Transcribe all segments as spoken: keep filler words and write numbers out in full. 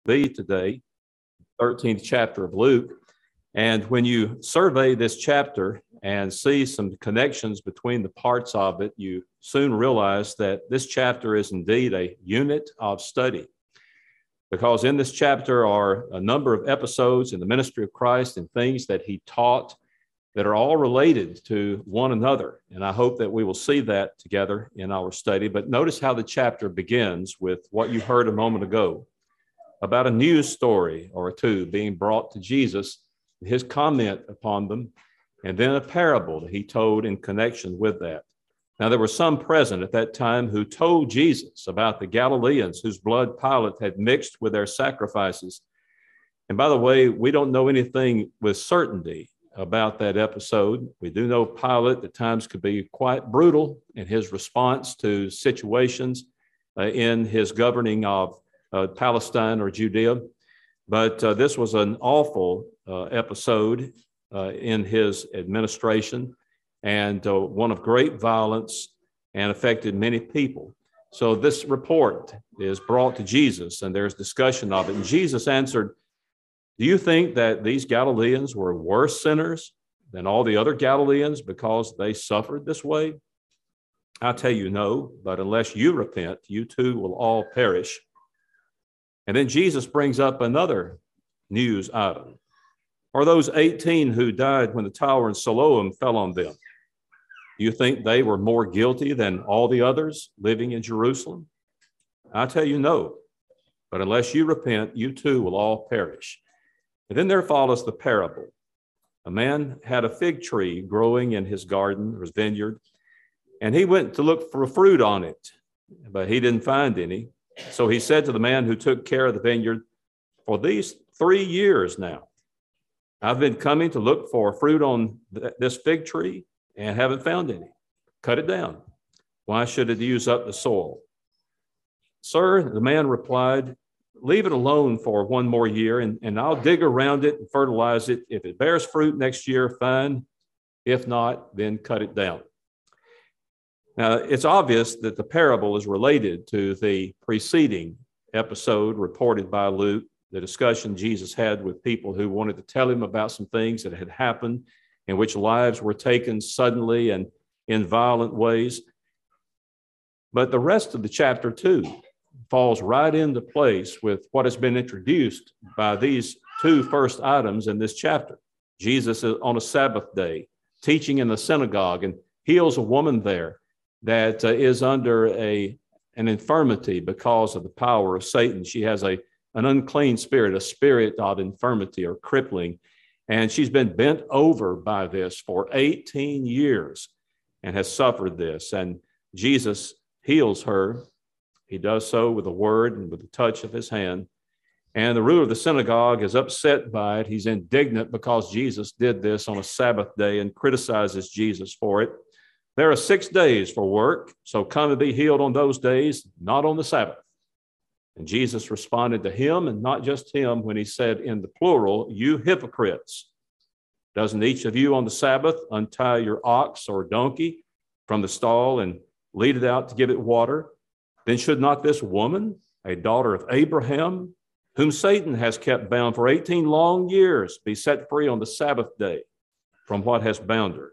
be today, thirteenth chapter of Luke. And when you survey this chapter and see some connections between the parts of it, you soon realize that this chapter is indeed a unit of study. Because in this chapter are a number of episodes in the ministry of Christ and things that he taught that are all related to one another. And I hope that we will see that together in our study. But notice how the chapter begins with what you heard a moment ago about a news story or two being brought to Jesus, his comment upon them, and then a parable that he told in connection with that. Now, there were some present at that time who told Jesus about the Galileans whose blood Pilate had mixed with their sacrifices. And by the way, we don't know anything with certainty about that episode. We do know Pilate at times could be quite brutal in his response to situations uh, in his governing of uh, Palestine or Judea. But uh, this was an awful uh, episode uh, in his administration, and uh, one of great violence, and affected many people. So this report is brought to Jesus, and there's discussion of it. And Jesus answered, "Do you think that these Galileans were worse sinners than all the other Galileans because they suffered this way? I tell you no, but unless you repent, you too will all perish." And then Jesus brings up another news item. Are those eighteen who died when the tower in Siloam fell on them? Do you think they were more guilty than all the others living in Jerusalem? I tell you no, but unless you repent, you too will all perish. And then there follows the parable. A man had a fig tree growing in his garden or his vineyard, and he went to look for fruit on it, but he didn't find any. So he said to the man who took care of the vineyard, "For these three years now, I've been coming to look for fruit on th- this fig tree and haven't found any. Cut it down. Why should it use up the soil?" "Sir," the man replied, "leave it alone for one more year, and, and I'll dig around it and fertilize it. If it bears fruit next year, fine. If not, then cut it down." Now, it's obvious that the parable is related to the preceding episode reported by Luke, the discussion Jesus had with people who wanted to tell him about some things that had happened in which lives were taken suddenly and in violent ways. But the rest of the chapter, too, falls right into place with what has been introduced by these two first items in this chapter. Jesus is on a Sabbath day teaching in the synagogue and heals a woman there that uh, is under a an infirmity because of the power of Satan. She has a an unclean spirit, a spirit of infirmity or crippling, and she's been bent over by this for eighteen years and has suffered this. And Jesus heals her. He does so with a word and with the touch of his hand. And the ruler of the synagogue is upset by it. He's indignant because Jesus did this on a Sabbath day and criticizes Jesus for it. "There are six days for work, so come and be healed on those days, not on the Sabbath." And Jesus responded to him, and not just him, when he said in the plural, "You hypocrites. Doesn't each of you on the Sabbath untie your ox or donkey from the stall and lead it out to give it water? Then should not this woman, a daughter of Abraham, whom Satan has kept bound for eighteen long years, be set free on the Sabbath day from what has bound her?"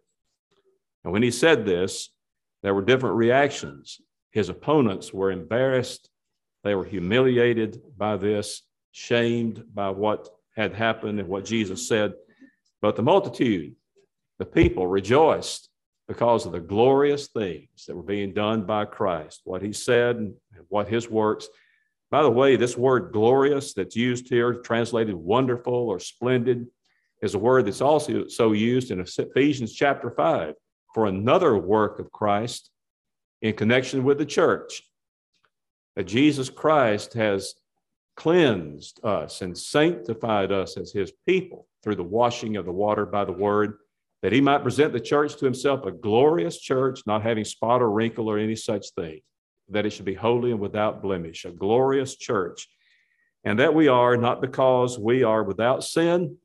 And when he said this, there were different reactions. His opponents were embarrassed. They were humiliated by this, shamed by what had happened and what Jesus said. But the multitude, the people, rejoiced because of the glorious things that were being done by Christ, what he said and what his works. By the way, this word glorious that's used here, translated wonderful or splendid, is a word that's also so used in Ephesians chapter five for another work of Christ in connection with the church. That Jesus Christ has cleansed us and sanctified us as his people through the washing of the water by the word, that he might present the church to himself a glorious church, not having spot or wrinkle or any such thing, that it should be holy and without blemish, a glorious church. And that we are, not because we are without sin.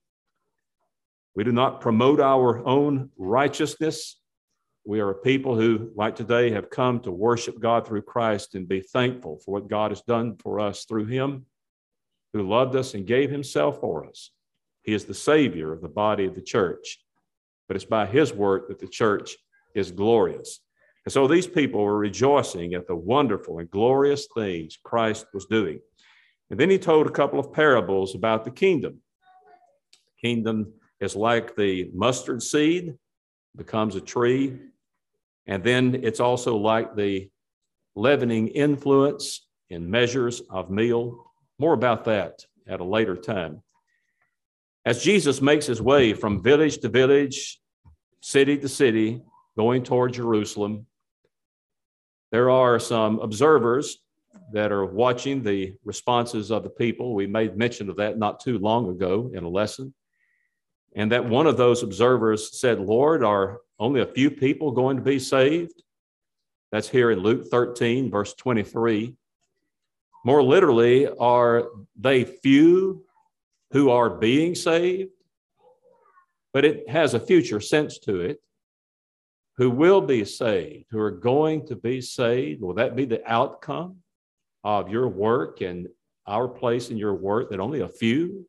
We do not promote our own righteousness. We are a people who, like today, have come to worship God through Christ and be thankful for what God has done for us through him. who loved us and gave himself for us. He is the Savior of the body of the church. But it's by his work that the church is glorious. And so these people were rejoicing at the wonderful and glorious things Christ was doing. And then he told a couple of parables about the kingdom. The kingdom is like the mustard seed, becomes a tree. And then it's also like the leavening influence in measures of meal. More about that at a later time. As Jesus makes his way from village to village, city to city, going toward Jerusalem, there are some observers that are watching the responses of the people. We made mention of that not too long ago in a lesson. And that one of those observers said, Lord, are only a few people going to be saved? That's here in Luke thirteen, verse twenty-three. More literally, are they few who are being saved? But it has a future sense to it. Who will be saved, who are going to be saved? Will that be the outcome of your work and our place in your work, that only a few?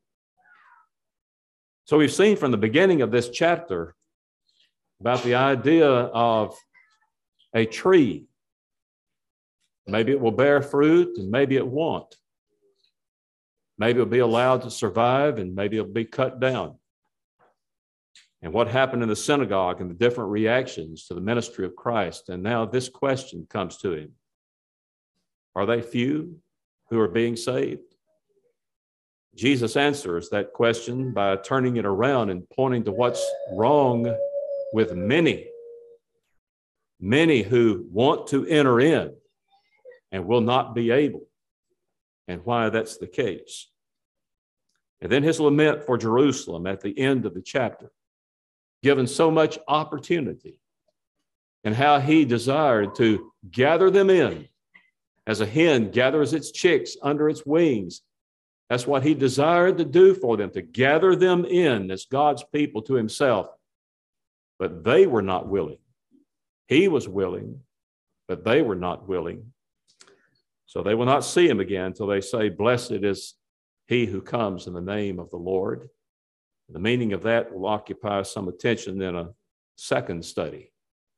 So we've seen from the beginning of this chapter about the idea of a tree. Maybe it will bear fruit and maybe it won't. Maybe it'll be allowed to survive and maybe it'll be cut down. And what happened in the synagogue and the different reactions to the ministry of Christ. And now this question comes to him. Are they few who are being saved? Jesus answers that question by turning it around and pointing to what's wrong with many. Many who want to enter in and will not be able, and why that's the case. And then his lament for Jerusalem at the end of the chapter, given so much opportunity, and how he desired to gather them in as a hen gathers its chicks under its wings. That's what he desired to do for them, to gather them in as God's people to himself. But they were not willing. He was willing, but they were not willing. So they will not see him again until they say, blessed is he who comes in the name of the Lord. The meaning of that will occupy some attention in a second study.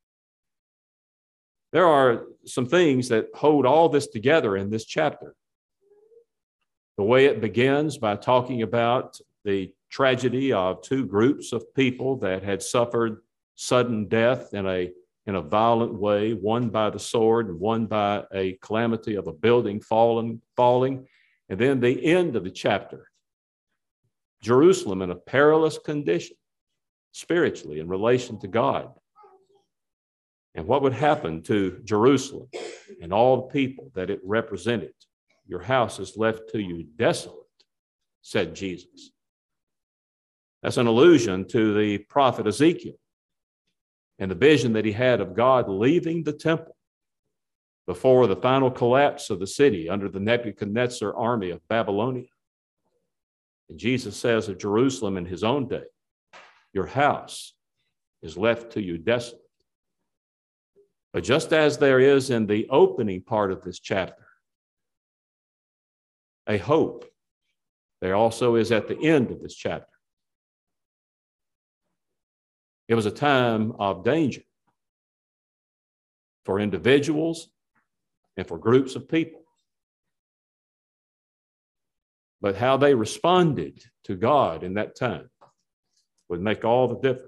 There are some things that hold all this together in this chapter. The way it begins by talking about the tragedy of two groups of people that had suffered sudden death in a, in a violent way, one by the sword and one by a calamity of a building falling, falling. And then the end of the chapter, Jerusalem in a perilous condition, spiritually in relation to God. And what would happen to Jerusalem and all the people that it represented? Your house is left to you desolate, said Jesus. That's an allusion to the prophet Ezekiel and the vision that he had of God leaving the temple before the final collapse of the city under the Nebuchadnezzar army of Babylonia. And Jesus says of Jerusalem in his own day, your house is left to you desolate. But just as there is in the opening part of this chapter a hope, there also is at the end of this chapter. It was a time of danger for individuals and for groups of people. But how they responded to God in that time would make all the difference.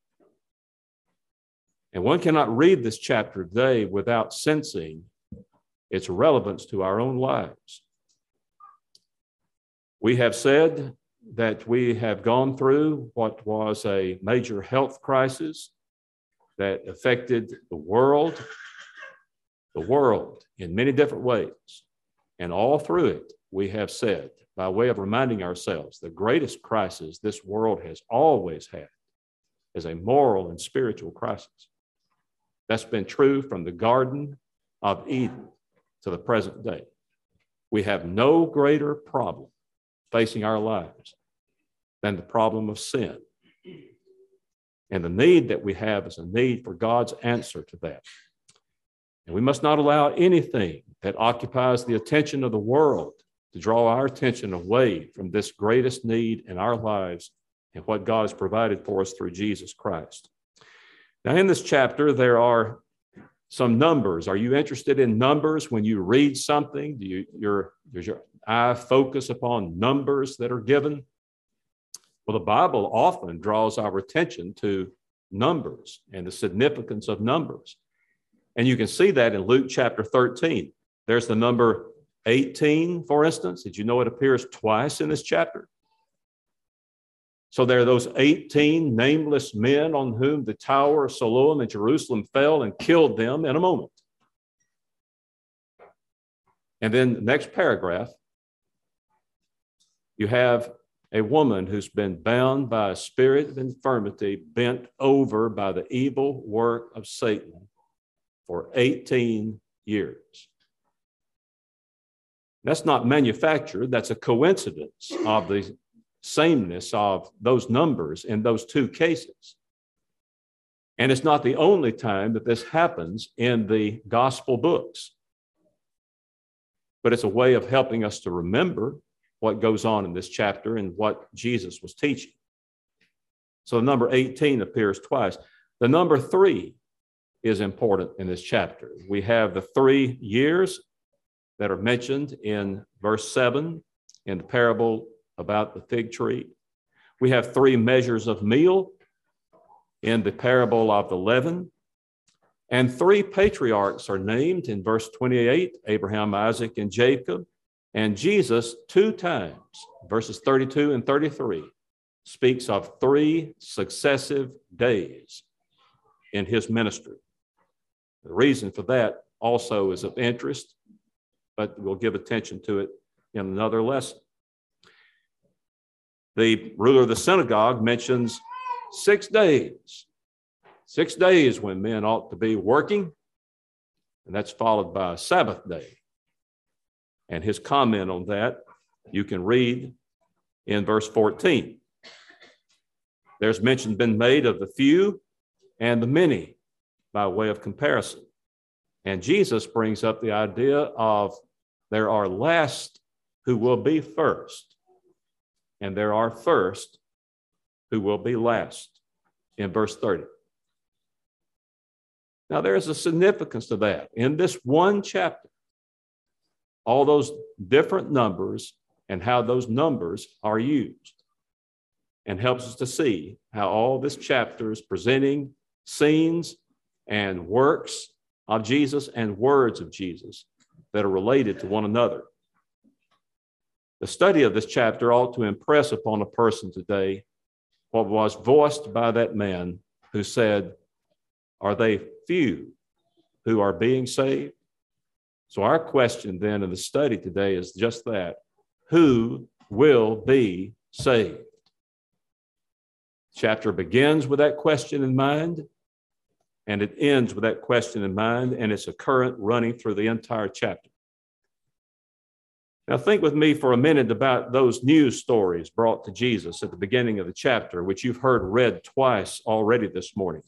And one cannot read this chapter today without sensing its relevance to our own lives. We have said that we have gone through what was a major health crisis that affected the world, the world in many different ways. And all through it, we have said, by way of reminding ourselves, the greatest crisis this world has always had is a moral and spiritual crisis. That's been true from the Garden of Eden to the present day. We have no greater problem facing our lives than the problem of sin. And the need that we have is a need for God's answer to that. And we must not allow anything that occupies the attention of the world to draw our attention away from this greatest need in our lives and what God has provided for us through Jesus Christ. Now, in this chapter, there are some numbers. Are you interested in numbers when you read something? Do you, your, does your eye focus upon numbers that are given? Well, the Bible often draws our attention to numbers and the significance of numbers. And you can see that in Luke chapter thirteen. There's the number eighteen, for instance. Did you know it appears twice in this chapter? So there are those eighteen nameless men on whom the Tower of Siloam in Jerusalem fell and killed them in a moment. And then the next paragraph, you have a woman who's been bound by a spirit of infirmity, bent over by the evil work of Satan for eighteen years. That's not manufactured. That's a coincidence of the sameness of those numbers in those two cases. And it's not the only time that this happens in the gospel books, but it's a way of helping us to remember what goes on in this chapter and what Jesus was teaching. So the number eighteen appears twice. The number three is important in this chapter. We have the three years that are mentioned in verse seven in the parable about the fig tree. We have three measures of meal in the parable of the leaven. And three patriarchs are named in verse twenty-eight, Abraham, Isaac, and Jacob. And Jesus, two times, verses thirty-two and thirty-three, speaks of three successive days in his ministry. The reason for that also is of interest, but we'll give attention to it in another lesson. The ruler of the synagogue mentions six days, six days when men ought to be working, and that's followed by a Sabbath day. And his comment on that, you can read in verse fourteen. There's mention been made of the few and the many by way of comparison. And Jesus brings up the idea of there are last who will be first, and there are first who will be last in verse thirty. Now, there's a significance to that. In this one chapter, all those different numbers and how those numbers are used, and helps us to see how all this chapter is presenting scenes and works of Jesus and words of Jesus that are related to one another. The study of this chapter ought to impress upon a person today what was voiced by that man who said, are they few who are being saved? So our question then in the study today is just that. Who will be saved? Chapter begins with that question in mind, and it ends with that question in mind, and it's a current running through the entire chapter. Now think with me for a minute about those news stories brought to Jesus at the beginning of the chapter, which you've heard read twice already this morning.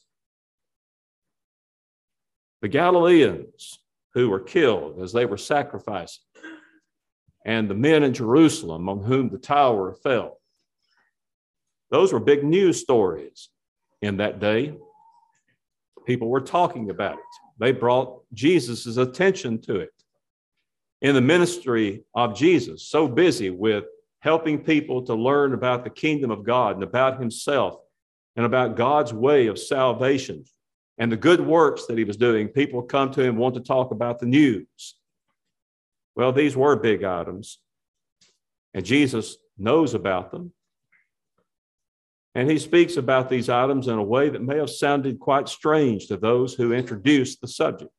The Galileans who were killed as they were sacrificing, and the men in Jerusalem on whom the tower fell. Those were big news stories in that day. People were talking about it. They brought Jesus' attention to it. In the ministry of Jesus, so busy with helping people to learn about the kingdom of God and about himself and about God's way of salvation and the good works that he was doing, people come to him and want to talk about the news. Well, these were big items, and Jesus knows about them. And he speaks about these items in a way that may have sounded quite strange to those who introduced the subject.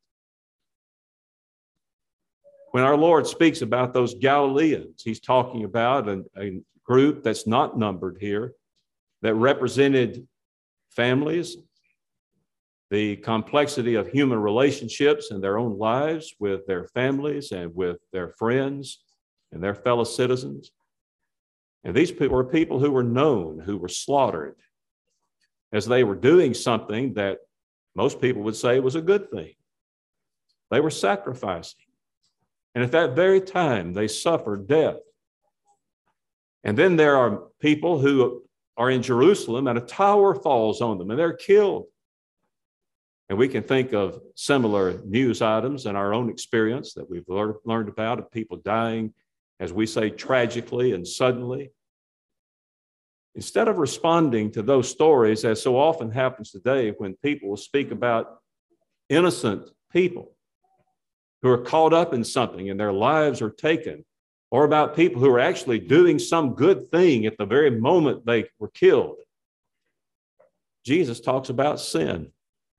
When our Lord speaks about those Galileans, he's talking about a, a group that's not numbered here, that represented families, the complexity of human relationships in their own lives with their families and with their friends and their fellow citizens. And these people were people who were known, who were slaughtered as they were doing something that most people would say was a good thing. They were sacrificing. And at that very time, they suffered death. And then there are people who are in Jerusalem and a tower falls on them and they're killed. And we can think of similar news items in our own experience that we've lear- learned about of people dying, as we say, tragically and suddenly. Instead of responding to those stories, as so often happens today when people will speak about innocent people who are caught up in something and their lives are taken, or about people who are actually doing some good thing at the very moment they were killed, Jesus talks about sin.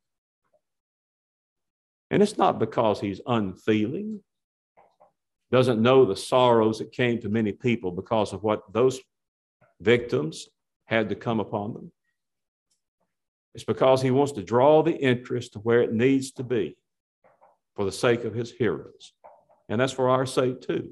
And it's not because he's unfeeling, doesn't know the sorrows that came to many people because of what those victims had to come upon them. It's because he wants to draw the interest to where it needs to be for the sake of his hearers. And that's for our sake too.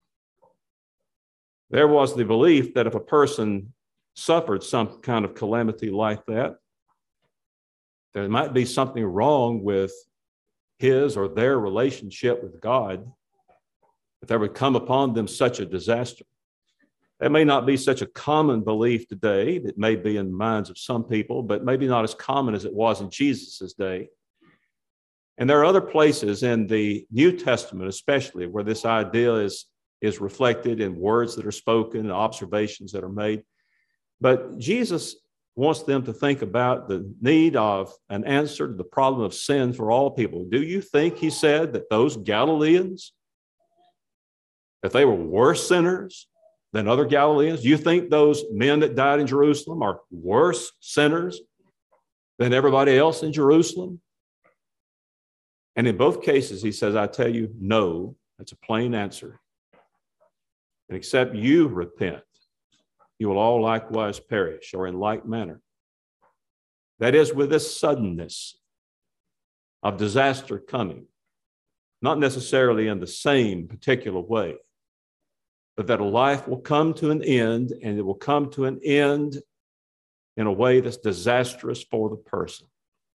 There was the belief that if a person suffered some kind of calamity like that, there might be something wrong with his or their relationship with God, if there would come upon them such a disaster. That may not be such a common belief today. It may be in the minds of some people, but maybe not as common as it was in Jesus' day. And there are other places in the New Testament, especially, where this idea is, is reflected in words that are spoken and observations that are made. But Jesus wants them to think about the need of an answer to the problem of sin for all people. Do you think, he said, that those Galileans, that they were worse sinners than other Galileans? Do you think those men that died in Jerusalem are worse sinners than everybody else in Jerusalem? And in both cases, he says, I tell you, no. That's a plain answer. And except you repent, you will all likewise perish, or in like manner. That is, with this suddenness of disaster coming, not necessarily in the same particular way, but that a life will come to an end, and it will come to an end in a way that's disastrous for the person.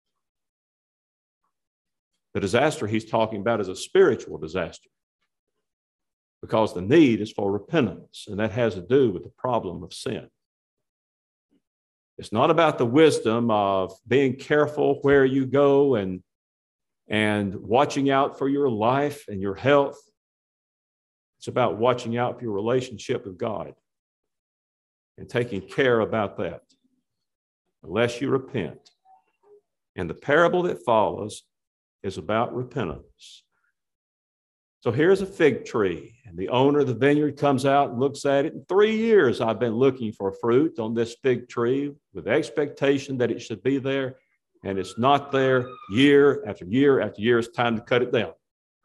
The disaster he's talking about is a spiritual disaster, because the need is for repentance, and that has to do with the problem of sin. It's not about the wisdom of being careful where you go and, and watching out for your life and your health. It's about watching out for your relationship with God and taking care about that, unless you repent. And the parable that follows is about repentance. So here's a fig tree, and the owner of the vineyard comes out and looks at it. In three years, I've been looking for fruit on this fig tree with expectation that it should be there, and it's not there. Year after year after year, it's time to cut it down.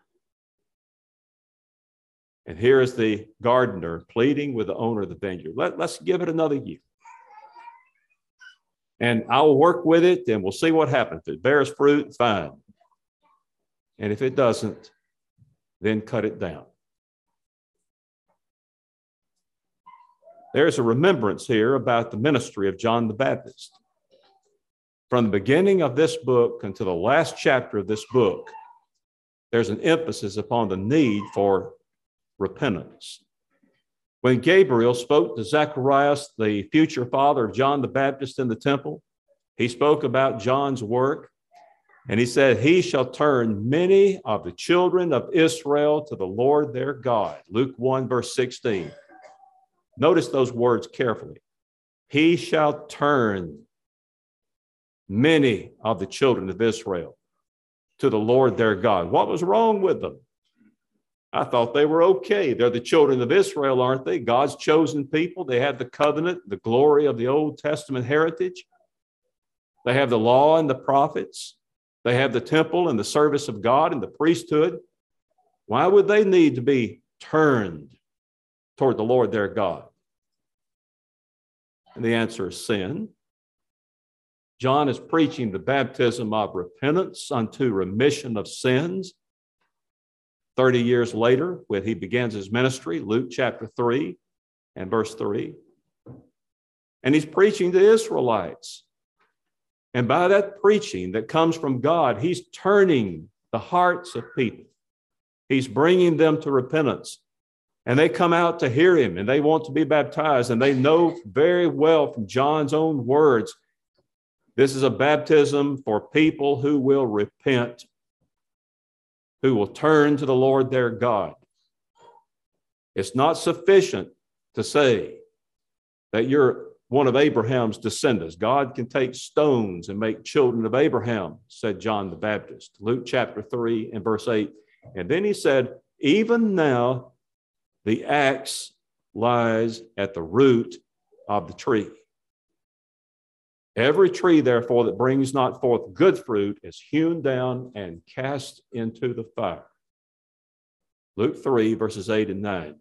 And here is the gardener pleading with the owner of the vineyard. Let, let's give it another year. And I'll work with it, and we'll see what happens. If it bears fruit, fine. And if it doesn't, then cut it down. There's a remembrance here about the ministry of John the Baptist. From the beginning of this book until the last chapter of this book, there's an emphasis upon the need for repentance. When Gabriel spoke to Zacharias, the future father of John the Baptist, in the temple, he spoke about John's work. And he said, he shall turn many of the children of Israel to the Lord their God. Luke one, verse sixteen. Notice those words carefully. He shall turn many of the children of Israel to the Lord their God. What was wrong with them? I thought they were okay. They're the children of Israel, aren't they? God's chosen people. They have the covenant, the glory of the Old Testament heritage. They have the law and the prophets. They have the temple and the service of God and the priesthood. Why would they need to be turned toward the Lord their God? And the answer is sin. John is preaching the baptism of repentance unto remission of sins. Thirty years later, when he begins his ministry, Luke chapter three and verse three. And he's preaching to Israelites. And by that preaching that comes from God, he's turning the hearts of people He's bringing them to repentance. And they come out to hear him, and they want to be baptized. And they know very well from John's own words, this is a baptism for people who will repent, who will turn to the Lord their God. It's not sufficient to say that you're one of Abraham's descendants. God can take stones and make children of Abraham, said John the Baptist. Luke chapter three and verse eight. And then he said, even now the axe lies at the root of the tree. Every tree, therefore, that brings not forth good fruit is hewn down and cast into the fire. Luke three, verses eight and nine.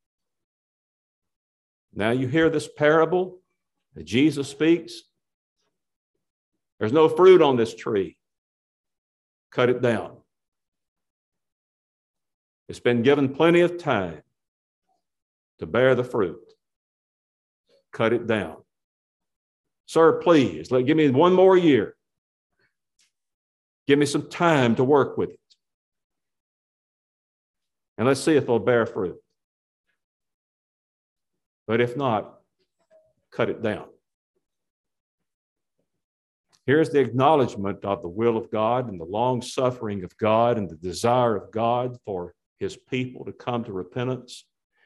Now you hear this parable that Jesus speaks. There's no fruit on this tree. Cut it down. It's been given plenty of time to bear the fruit. Cut it down. Sir, please, let, give me one more year. Give me some time to work with it. And let's see if it'll bear fruit. But if not, cut it down. Here's the acknowledgement of the will of God and the long suffering of God and the desire of God for his people to come to repentance.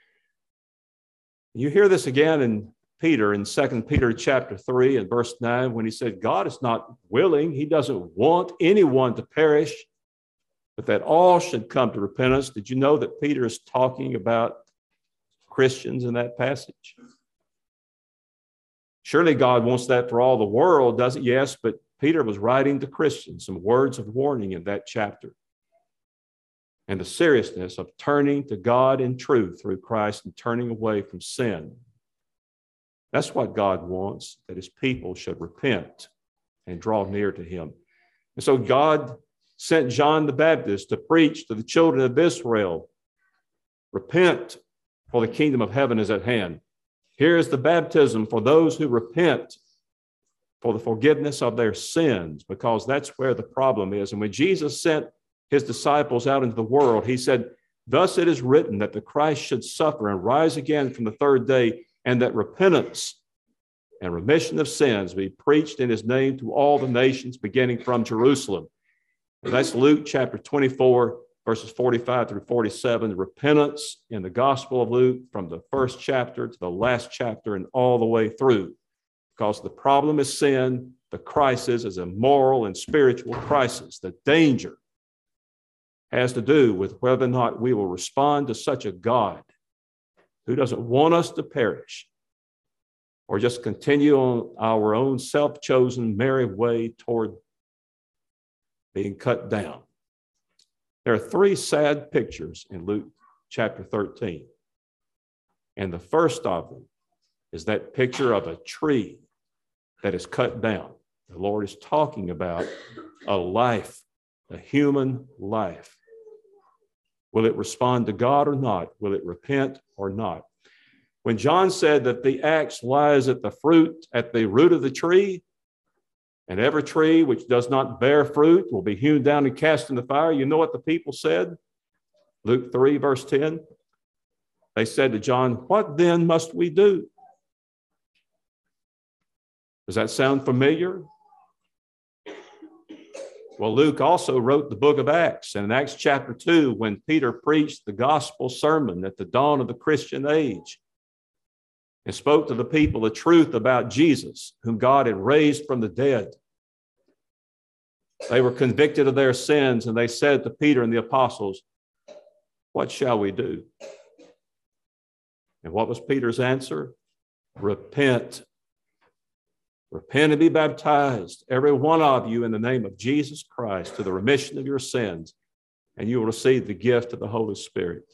You hear this again in Peter, in Second Peter chapter three and verse nine, when he said, God is not willing, he doesn't want anyone to perish, but that all should come to repentance. Did you know that Peter is talking about Christians in that passage? Surely God wants that for all the world, doesn't? Yes, but Peter was writing to Christians some words of warning in that chapter. And the seriousness of turning to God in truth through Christ and turning away from sin. That's what God wants, that his people should repent and draw near to him. And so God sent John the Baptist to preach to the children of Israel, repent, for the kingdom of heaven is at hand. Here is the baptism for those who repent for the forgiveness of their sins, because that's where the problem is. And when Jesus sent his disciples out into the world, he said, thus it is written that the Christ should suffer and rise again from the third day, and that repentance and remission of sins be preached in his name to all the nations, beginning from Jerusalem. And that's Luke chapter twenty-four, verses forty-five through forty-seven. Repentance in the Gospel of Luke from the first chapter to the last chapter and all the way through. Because the problem is sin, the crisis is a moral and spiritual crisis. The danger has to do with whether or not we will respond to such a God who doesn't want us to perish, or just continue on our own self-chosen merry way toward being cut down. There are three sad pictures in Luke chapter thirteen. And the first of them is that picture of a tree that is cut down. The Lord is talking about a life, a human life. Will it respond to God or not? Will it repent or not? When John said that the axe lies at the fruit, at the root of the tree, and every tree which does not bear fruit will be hewn down and cast in the fire, you know what the people said? Luke three, verse ten. They said to John, what then must we do? Does that sound familiar? Well, Luke also wrote the book of Acts. And in Acts chapter two, when Peter preached the gospel sermon at the dawn of the Christian age and spoke to the people the truth about Jesus, whom God had raised from the dead, they were convicted of their sins, and they said to Peter and the apostles, what shall we do? And what was Peter's answer? Repent. Repent and be baptized, every one of you, in the name of Jesus Christ, to the remission of your sins, and you will receive the gift of the Holy Spirit.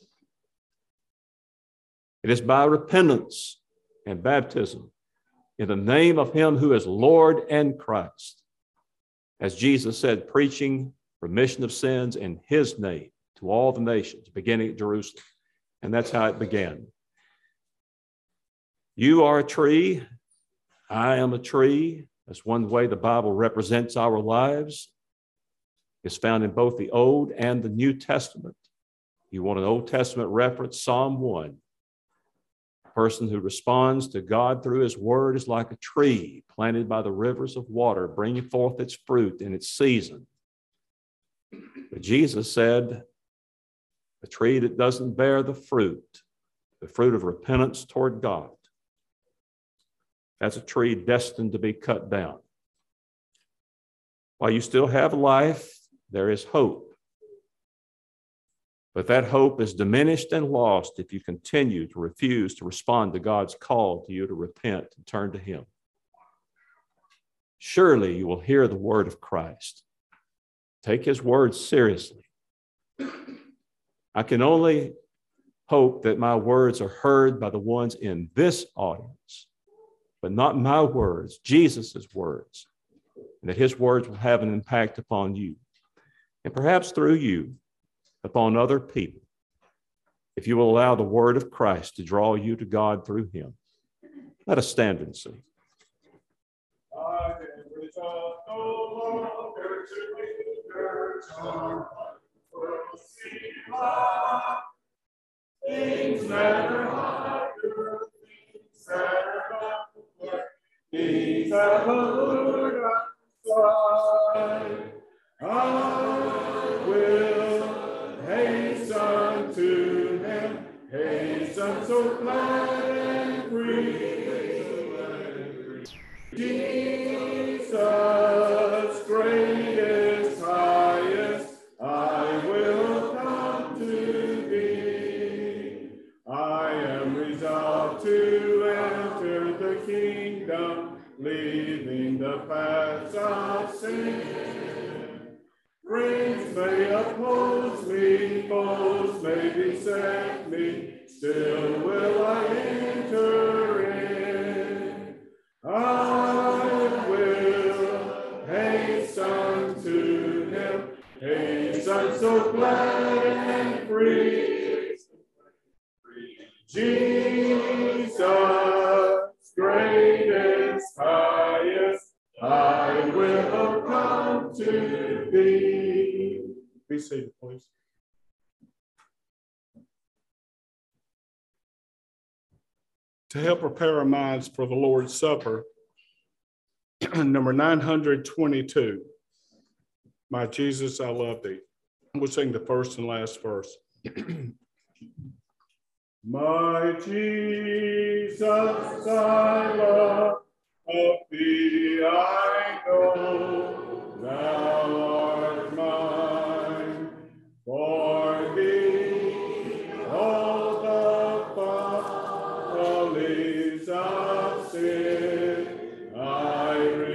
It is by repentance and baptism in the name of him who is Lord and Christ, as Jesus said, preaching remission of sins in his name to all the nations, beginning at Jerusalem. And that's how it began. You are a tree. I am a tree. That's one way the Bible represents our lives. It's found in both the Old and the New Testament. You want an Old Testament reference? Psalm one. A person who responds to God through his word is like a tree planted by the rivers of water, bringing forth its fruit in its season. But Jesus said, a tree that doesn't bear the fruit, the fruit of repentance toward God, that's a tree destined to be cut down. While you still have life, there is hope. But that hope is diminished and lost if you continue to refuse to respond to God's call to you to repent and turn to him. Surely you will hear the word of Christ. Take his word seriously. I can only hope that my words are heard by the ones in this audience, but not my words, Jesus' words, and that his words will have an impact upon you, and perhaps through you, upon other people, if you will allow the word of Christ to draw you to God through him. Let us stand and sing. I am resolved no longer to linger, will see my things that are higher, things that are not, things that are outside. I will hasten to him, hasten so glad and free. Jesus, greatest, highest, I will come to thee. I am resolved to enter the kingdom, leaving the paths of sin. Friends may oppose me, foes may beset me, still will I enter in. I will hasten to him, hasten so glad and free. Jesus, greatest, highest, I will come to thee. Be seated, please. To help prepare our minds for the Lord's Supper, number nine hundred twenty-two, My Jesus, I love thee. We'll sing the first and last verse. My Jesus, I love thee, I know thou art mine. For thee all the follies of sin I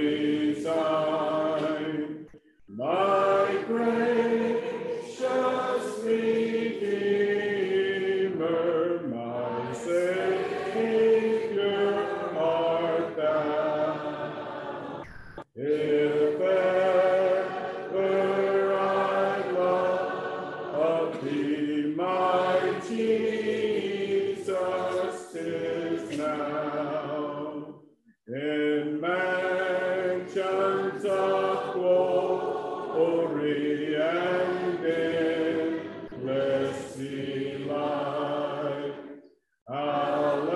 resign. My gracious Redeemer, my Savior art thou. If ever I love thee, my Jesus, 'tis now. In mansions of glory and endless delight, I'll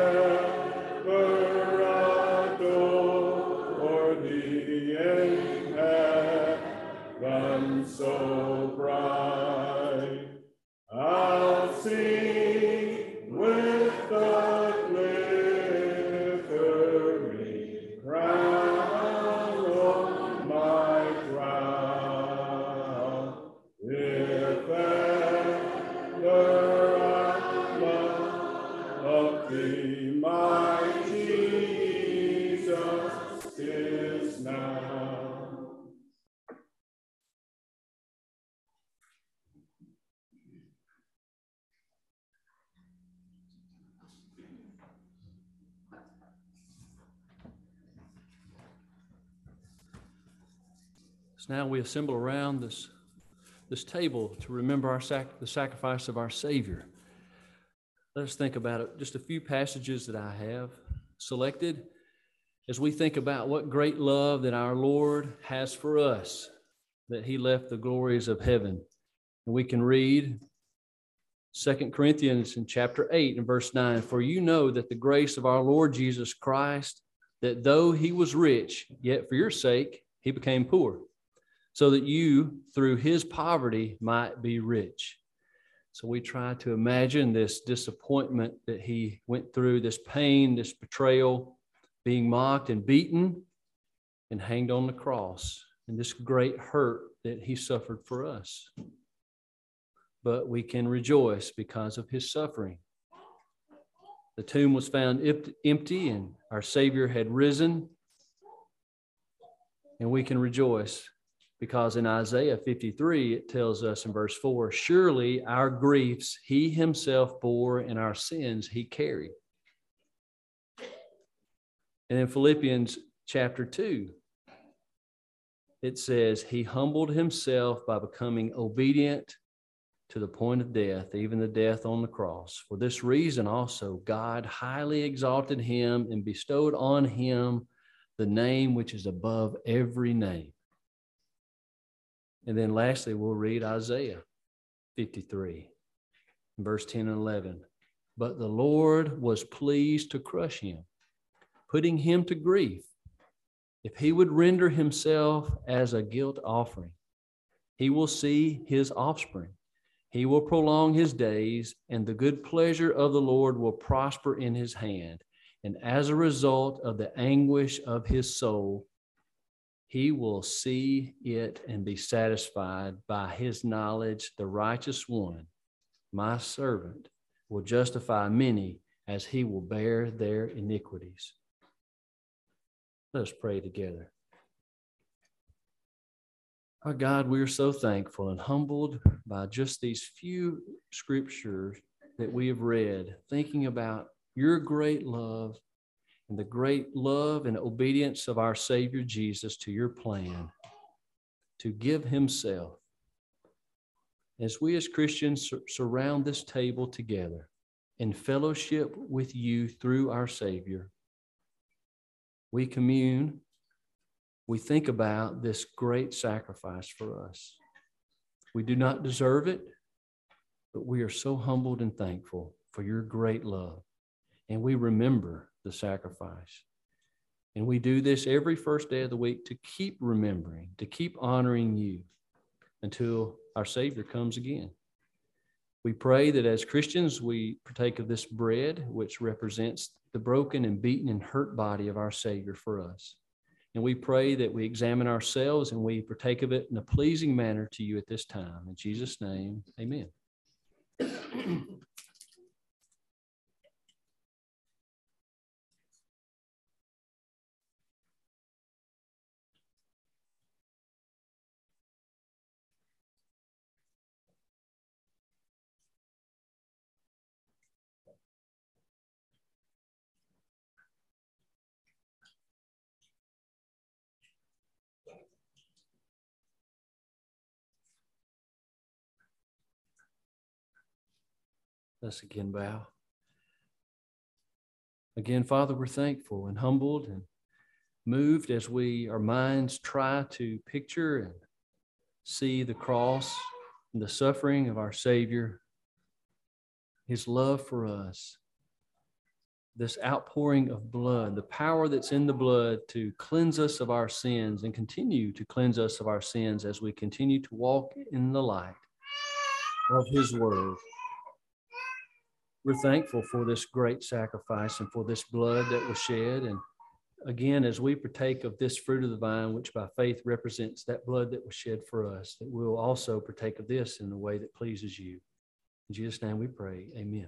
ever adore thee in heaven so bright. I'll sing with the glittering crown on my brow. If ever I love thee, my Jesus, 'tis now. So now we assemble around this, this table to remember our sac- the sacrifice of our Savior. Let us think about it. Just a few passages that I have selected as we think about what great love that our Lord has for us, that he left the glories of heaven. And we can read Second Corinthians in chapter eight and verse nine, for you know that the grace of our Lord Jesus Christ, that though he was rich, yet for your sake he became poor, so that you through his poverty might be rich. So we try to imagine this disappointment that he went through, this pain, this betrayal, being mocked and beaten and hanged on the cross, and this great hurt that he suffered for us. But we can rejoice because of his suffering. The tomb was found empty and our Savior had risen. And we can rejoice because in Isaiah fifty-three, it tells us in verse four, surely our griefs he himself bore and our sins he carried. And in Philippians chapter two, it says, he humbled himself by becoming obedient to the point of death, even the death on the cross. For this reason also, God highly exalted him and bestowed on him the name which is above every name. And then lastly, we'll read Isaiah fifty-three, verse ten and eleven. But the Lord was pleased to crush him, putting him to grief. If he would render himself as a guilt offering, he will see his offspring. He will prolong his days, and the good pleasure of the Lord will prosper in his hand. And as a result of the anguish of his soul, he will see it and be satisfied. By his knowledge, the righteous one, my servant, will justify many as he will bear their iniquities. Let us pray together. Our God, we are so thankful and humbled by just these few scriptures that we have read, thinking about your great love and the great love and obedience of our Savior Jesus to your plan to give himself. As we as Christians surround this table together in fellowship with you through our Savior, we commune. We think about this great sacrifice for us. We do not deserve it, but we are so humbled and thankful for your great love. And we remember the sacrifice. And we do this every first day of the week to keep remembering, to keep honoring you until our Savior comes again. We pray that as Christians, we partake of this bread, which represents the broken and beaten and hurt body of our Savior for us. And we pray that we examine ourselves and we partake of it in a pleasing manner to you at this time. In Jesus' name, amen. Let's again bow. Again, Father, we're thankful and humbled and moved as we, our minds try to picture and see the cross and the suffering of our Savior, his love for us, this outpouring of blood, the power that's in the blood to cleanse us of our sins and continue to cleanse us of our sins as we continue to walk in the light of his word. We're thankful for this great sacrifice and for this blood that was shed. And again, as we partake of this fruit of the vine, which by faith represents that blood that was shed for us, that we'll also partake of this in the way that pleases you. In Jesus' name we pray, amen.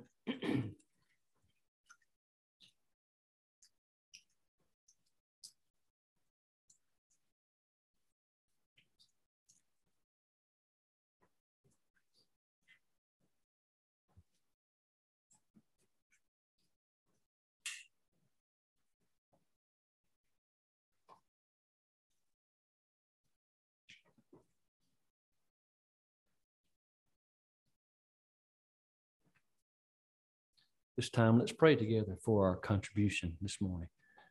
This time, let's pray together for our contribution this morning.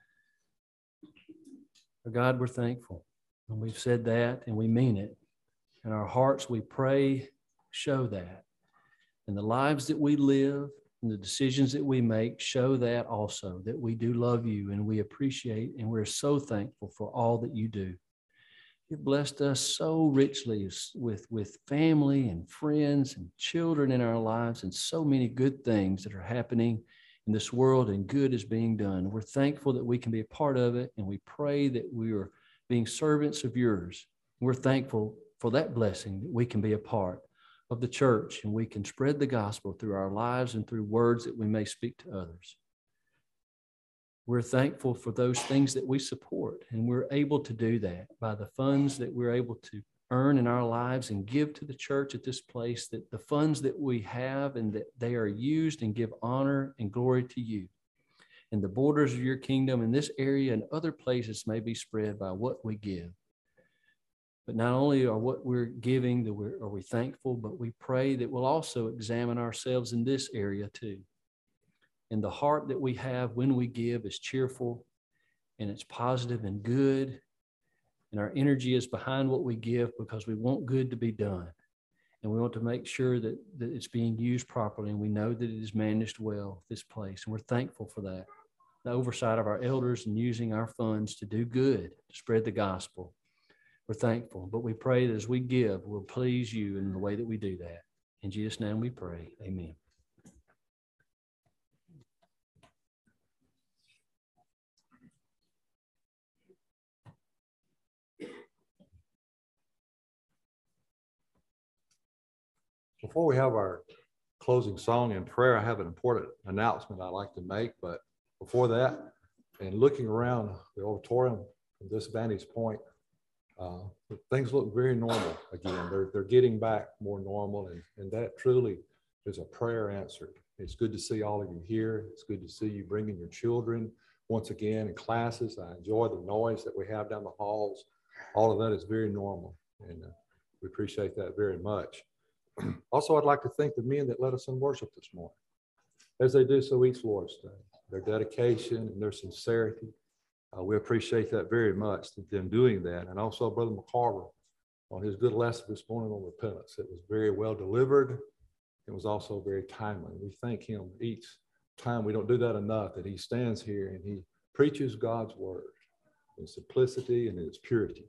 Our God, we're thankful. And we've said that and we mean it. In our hearts, we pray, show that. And the lives that we live and the decisions that we make show that also, that we do love you and we appreciate and we're so thankful for all that you do. You've blessed us so richly with, with family and friends and children in our lives and so many good things that are happening in this world and good is being done. We're thankful that we can be a part of it, and we pray that we are being servants of yours. We're thankful for that blessing that we can be a part of the church and we can spread the gospel through our lives and through words that we may speak to others. We're thankful for those things that we support, and we're able to do that by the funds that we're able to earn in our lives and give to the church at this place, that the funds that we have and that they are used and give honor and glory to you. And the borders of your kingdom in this area and other places may be spread by what we give. But not only are what we're giving, that we're, are we thankful, but we pray that we'll also examine ourselves in this area too. And the heart that we have when we give is cheerful and it's positive and good. And our energy is behind what we give because we want good to be done. And we want to make sure that, that it's being used properly. And we know that it is managed well, this place. And we're thankful for that. The oversight of our elders and using our funds to do good, to spread the gospel. We're thankful. But we pray that as we give, we'll please you in the way that we do that. In Jesus' name we pray. Amen. Before we have our closing song and prayer, I have an important announcement I'd like to make. But before that, and looking around the auditorium from this vantage point, uh, things look very normal again. They're, they're getting back more normal, and, and that truly is a prayer answered. It's good to see all of you here. It's good to see you bringing your children once again in classes. I enjoy the noise that we have down the halls. All of that is very normal, and uh, we appreciate that very much. Also, I'd like to thank the men that led us in worship this morning, as they do so each Lord's Day. Their dedication and their sincerity, uh, we appreciate that very much, them doing that. And also Brother McCarver on his good lesson this morning on repentance. It was very well delivered. It was also very timely. We thank him each time. We don't do that enough, that he stands here and he preaches God's word in simplicity and in its purity.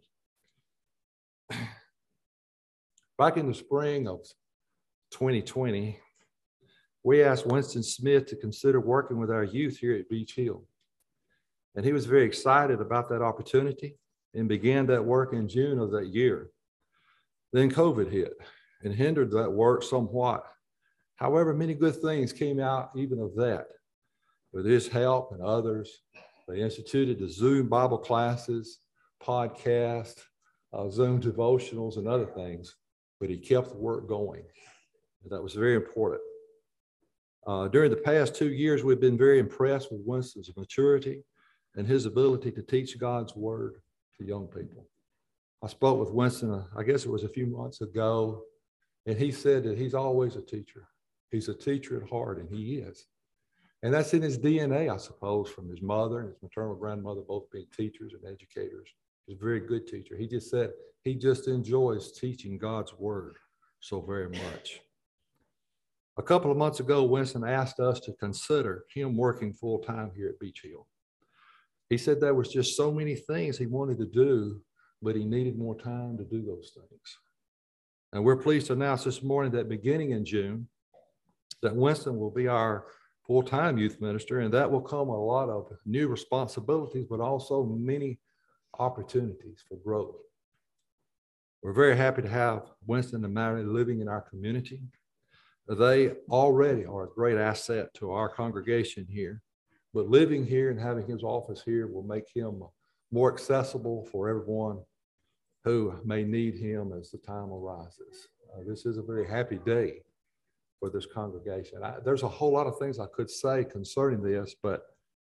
Back in the spring of twenty twenty, we asked Winston Smith to consider working with our youth here at Beach Hill. And he was very excited about that opportunity and began that work in June of that year. Then COVID hit and hindered that work somewhat. However, many good things came out even of that. With his help and others, they instituted the Zoom Bible classes, podcast, uh, Zoom devotionals, and other things. But he kept the work going. That was very important. Uh, during the past two years, we've been very impressed with Winston's maturity and his ability to teach God's word to young people. I spoke with Winston, uh, I guess it was a few months ago, and he said that he's always a teacher. He's a teacher at heart, and he is. And that's in his D N A, I suppose, from his mother and his maternal grandmother, both being teachers and educators. He's a very good teacher. He just said he just enjoys teaching God's word so very much. A couple of months ago, Winston asked us to consider him working full-time here at Beach Hill. He said there was just so many things he wanted to do, but he needed more time to do those things. And we're pleased to announce this morning that beginning in June, that Winston will be our full-time youth minister, and that will come with a lot of new responsibilities, but also many opportunities for growth. We're very happy to have Winston and Mary living in our community. They already are a great asset to our congregation here, but living here and having his office here will make him more accessible for everyone who may need him as the time arises. Uh, this is a very happy day for this congregation. I, there's a whole lot of things I could say concerning this, but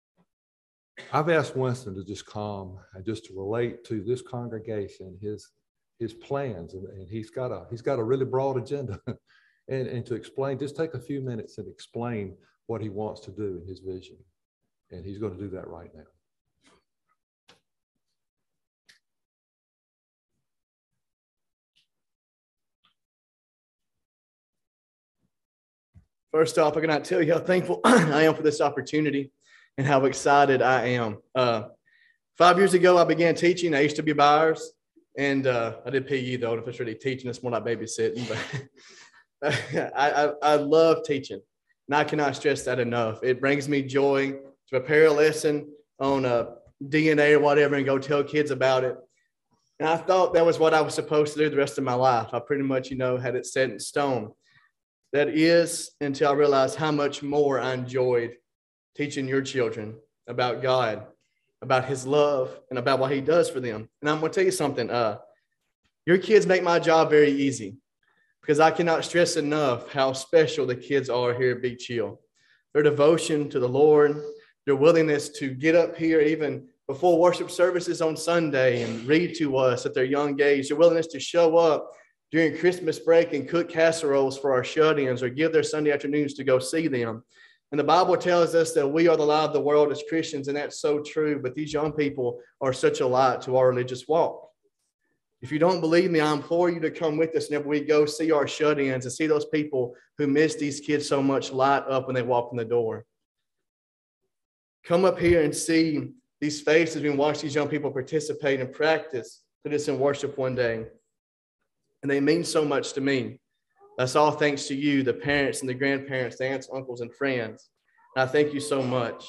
I've asked Winston to just come and just to relate to this congregation, his his plans, and, and he's got a he's got a really broad agenda, and, and to explain, just take a few minutes and explain what he wants to do in his vision, and he's going to do that right now. First off, I cannot tell you how thankful I am for this opportunity and how excited I am. Uh, five years ago, I began teaching at H W Byers, and uh, I did P E though. If it's really teaching, it's more like babysitting. But I, I, I love teaching, and I cannot stress that enough. It brings me joy to prepare a lesson on uh, D N A or whatever and go tell kids about it. And I thought that was what I was supposed to do the rest of my life. I pretty much, you know, had it set in stone. That is until I realized how much more I enjoyed teaching your children about God, about his love, and about what he does for them. And I'm going to tell you something. Uh, your kids make my job very easy because I cannot stress enough how special the kids are here at Beach Hill. Their devotion to the Lord, their willingness to get up here even before worship services on Sunday and read to us at their young age, their willingness to show up during Christmas break and cook casseroles for our shut-ins or give their Sunday afternoons to go see them. And the Bible tells us that we are the light of the world as Christians, and that's so true. But these young people are such a light to our religious walk. If you don't believe me, I implore you to come with us whenever we go see our shut-ins and see those people who miss these kids so much light up when they walk in the door. Come up here and see these faces and watch these young people participate and practice for this in worship one day. And they mean so much to me. That's all thanks to you, the parents and the grandparents, the aunts, uncles, and friends. And I thank you so much.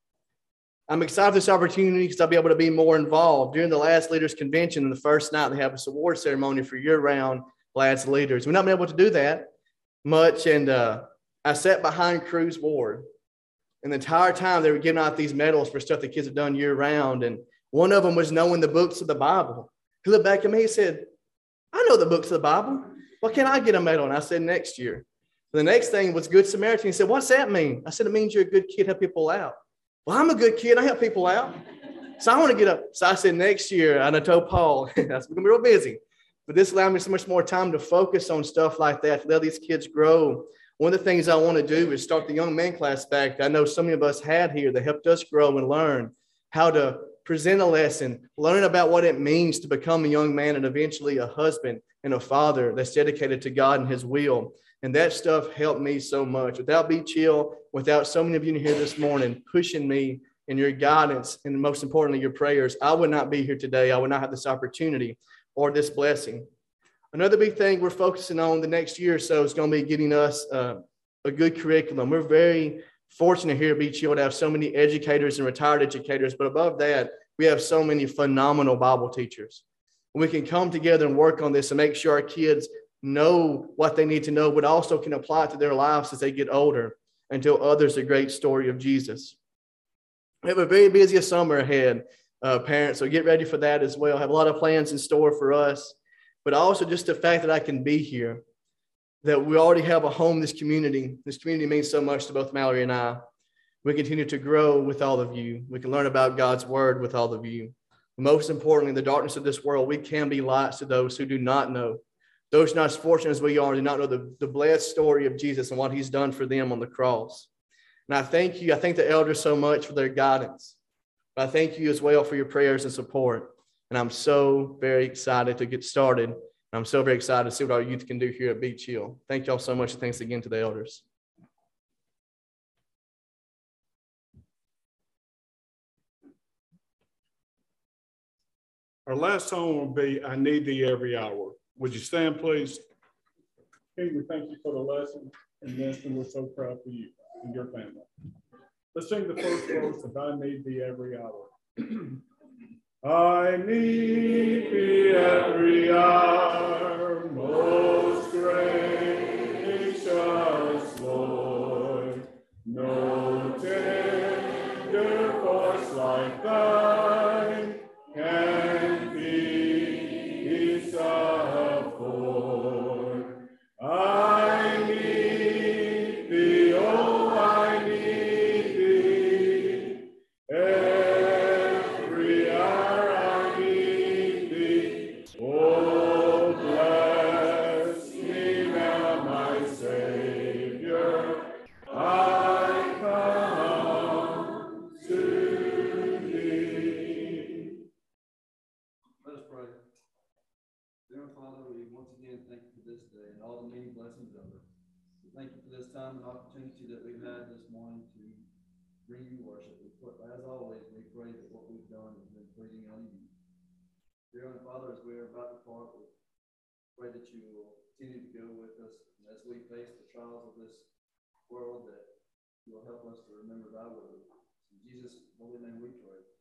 I'm excited for this opportunity because I'll be able to be more involved. During the last Leaders Convention, the first night, they have this award ceremony for year-round lads leaders. We've not been able to do that much, and uh, I sat behind Crew's board. And the entire time, they were giving out these medals for stuff the kids have done year-round, and one of them was knowing the books of the Bible. He looked back at me and said, I know the books of the Bible. Well, can I get a medal? And I said, next year. The next thing was Good Samaritan. He said, what's that mean? I said, it means you're a good kid, help people out. Well, I'm a good kid. I help people out. So I want to get up. So I said, next year, and I told Paul, that's going to be real busy. But this allowed me so much more time to focus on stuff like that, to let these kids grow. One of the things I want to do is start the young man class back. I know so many of us had here that helped us grow and learn how to present a lesson, learn about what it means to become a young man and eventually a husband and a father that's dedicated to God and his will. And that stuff helped me so much. Without Beach Hill, without so many of you here this morning pushing me in your guidance and most importantly, your prayers, I would not be here today. I would not have this opportunity or this blessing. Another big thing we're focusing on the next year or so is going to be getting us uh, a good curriculum. We're very fortunate here at Beach Hill to have so many educators and retired educators, but above that, we have so many phenomenal Bible teachers. We can come together and work on this and make sure our kids know what they need to know, but also can apply it to their lives as they get older and tell others the great story of Jesus. We have a very busy summer ahead, uh, parents, so get ready for that as well. Have a lot of plans in store for us, but also just the fact that I can be here, that we already have a home in this community. This community means so much to both Mallory and I. We continue to grow with all of you. We can learn about God's word with all of you. Most importantly, in the darkness of this world, we can be lights to those who do not know. Those not as fortunate as we are do not know the, the blessed story of Jesus and what he's done for them on the cross. And I thank you. I thank the elders so much for their guidance. But I thank you as well for your prayers and support. And I'm so very excited to get started. I'm so very excited to see what our youth can do here at Beach Hill. Thank y'all so much. And thanks again to the elders. Our last song will be I Need Thee Every Hour. Would you stand, please? King, we thank you for the lesson, and Winston, we're so proud for you and your family. Let's sing the first verse of I Need Thee Every Hour. I need thee every hour, most gracious Lord. No tender voice like thine can be support. I need thee, oh, I need thee. Every hour I need thee. Oh, bless me now, my Savior. I come to thee. Let us pray. Dear Father, we once again thank you for this day and all the many blessings of it. thank you for this time and opportunity that we've had this morning to bring you worship. We put, as always, we pray that what we've done has been pleasing unto you. Dear Heavenly Father, as we are about to part, we pray that you will continue to go with us and as we face the trials of this world, that you will help us to remember thy word. In Jesus' holy name we pray.